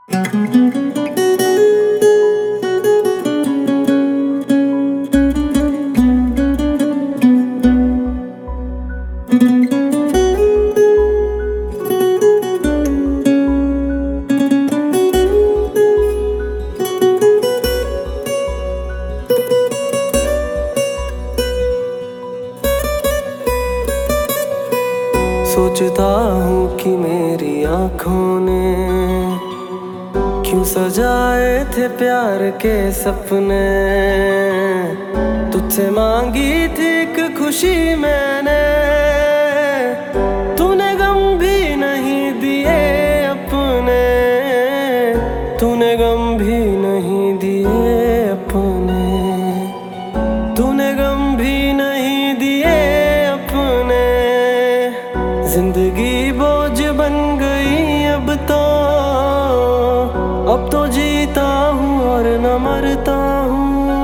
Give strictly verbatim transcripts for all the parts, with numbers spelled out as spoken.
सोचता हूँ कि मेरी आँखों ने क्यों सजाए थे प्यार के सपने। तुझसे मांगी थी एक खुशी मैंने, तूने गम भी नहीं दिए अपने, तूने गम भी नहीं दिए अपने, तूने गम भी नहीं दिए अपने। जिंदगी बोझ बन गई अब तो, अब तो जीता हूँ और न मरता हूँ।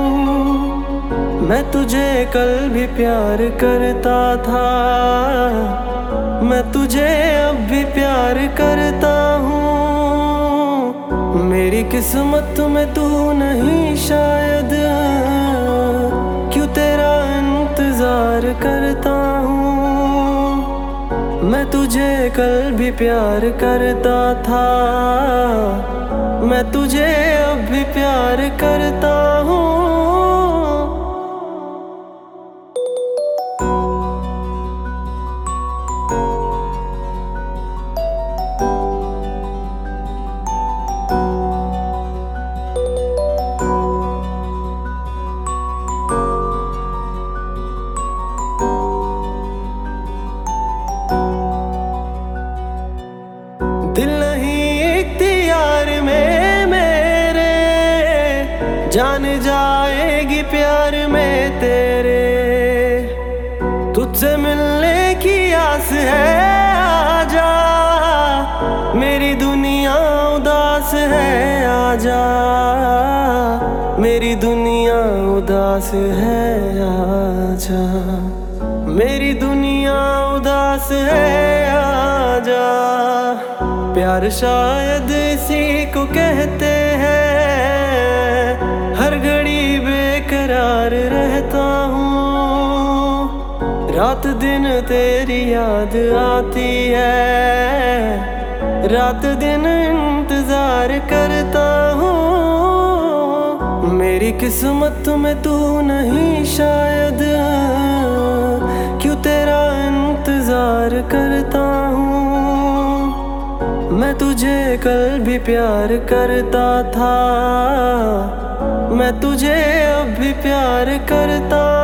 मैं तुझे कल भी प्यार करता था, मैं तुझे अब भी प्यार करता हूँ। मेरी किस्मत में तू नहीं शायद, क्यों तेरा इंतजार करता हूँ। मैं तुझे कल भी प्यार करता था, मैं तुझे अब भी प्यार करता हूँ। दिल नहीं इख्तियार में मेरे, जान जाएगी प्यार में तेरे। तुझसे मिलने की आस है, आजा मेरी दुनिया उदास है, आजा मेरी दुनिया उदास है, आजा मेरी दुनिया उदास है, आजा। प्यार शायद इसी को कहते हैं, हर घड़ी बेकरार रहता हूँ। रात दिन तेरी याद आती है, रात दिन इंतजार करता हूँ। मेरी किस्मत में तू नहीं शायद, क्यों तेरा इंतजार करता हूँ। मैं तुझे कल भी प्यार करता था, मैं तुझे अब भी प्यार करता